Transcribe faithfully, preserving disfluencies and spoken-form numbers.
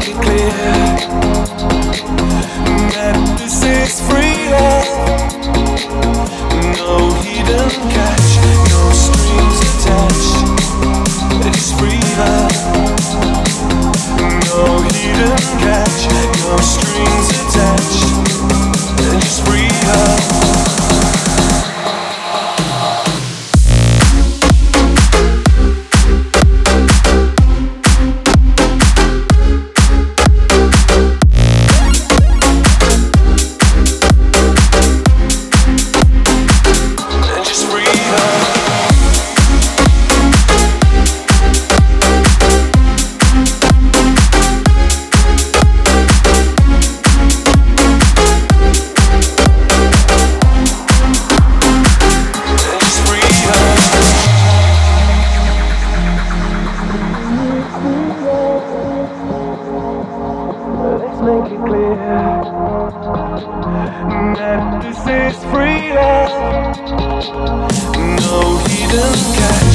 make it clear that this is freedom. No hidden catch, no strings attached. It's freedom. No hidden catch, no strings attached. It's freedom. Make it clear that this is freedom. No hidden catch.